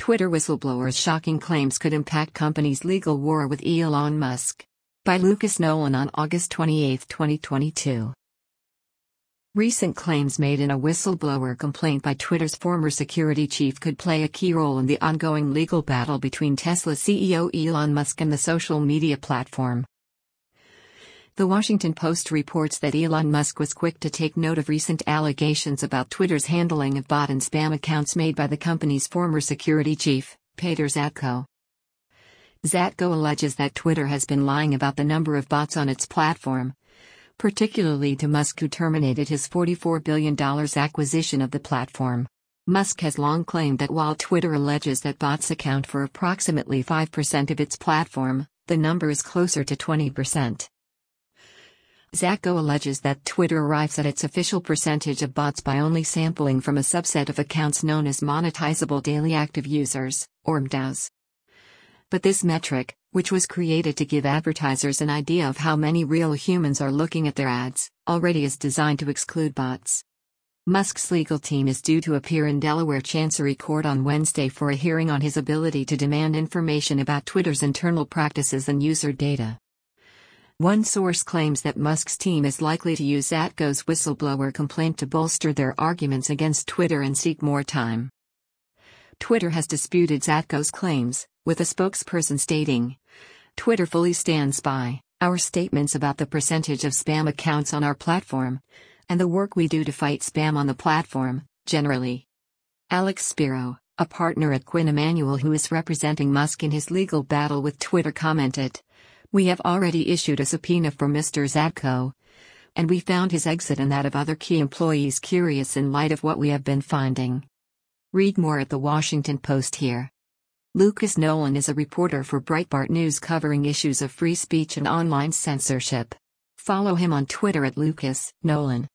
Twitter whistleblower's shocking claims could impact company's legal war with Elon Musk. By Lucas Nolan on August 28, 2022. Recent claims made in a whistleblower complaint by Twitter's former security chief could play a key role in the ongoing legal battle between Tesla CEO Elon Musk and the social media platform. The Washington Post reports that Elon Musk was quick to take note of recent allegations about Twitter's handling of bot and spam accounts made by the company's former security chief, Peter Zatko. Zatko alleges that Twitter has been lying about the number of bots on its platform, particularly to Musk, who terminated his $44 billion acquisition of the platform. Musk has long claimed that while Twitter alleges that bots account for approximately 5% of its platform, the number is closer to 20%. Zatko alleges that Twitter arrives at its official percentage of bots by only sampling from a subset of accounts known as monetizable daily active users, or MDAUs. But this metric, which was created to give advertisers an idea of how many real humans are looking at their ads, already is designed to exclude bots. Musk's legal team is due to appear in Delaware Chancery Court on Wednesday for a hearing on his ability to demand information about Twitter's internal practices and user data. One source claims that Musk's team is likely to use Zatko's whistleblower complaint to bolster their arguments against Twitter and seek more time. Twitter has disputed Zatko's claims, with a spokesperson stating, "Twitter fully stands by our statements about the percentage of spam accounts on our platform, and the work we do to fight spam on the platform, generally." Alex Spiro, a partner at Quinn Emanuel who is representing Musk in his legal battle with Twitter, commented, "We have already issued a subpoena for Mr. Zatko, and we found his exit and that of other key employees curious in light of what we have been finding." Read more at The Washington Post here. Lucas Nolan is a reporter for Breitbart News covering issues of free speech and online censorship. Follow him on Twitter at Lucas Nolan.